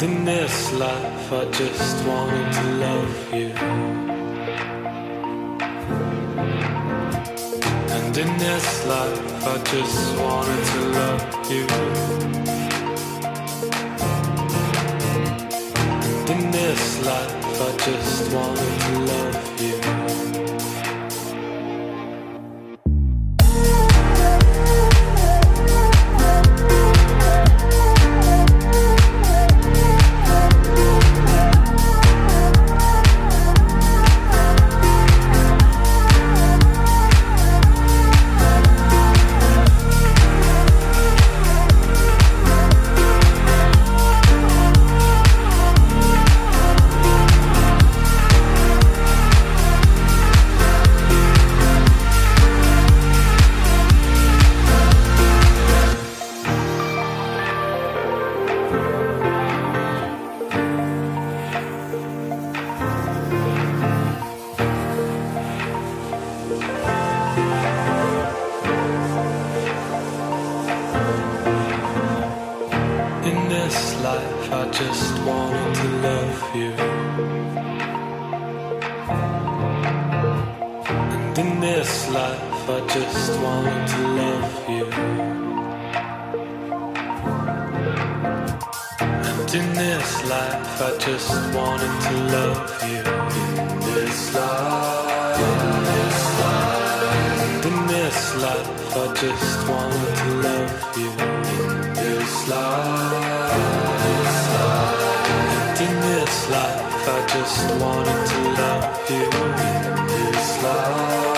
In this life I just wanted to love you. And in this life I just wanted to love you. And in this life I just wanted to love you. In this life I just wanted to love you. And in this life I just wanted to love you. And in this life I just wanted to love you. In this life, and in this life I just wanted to love you. In this life, and in this life I just wanted to love you. In this life.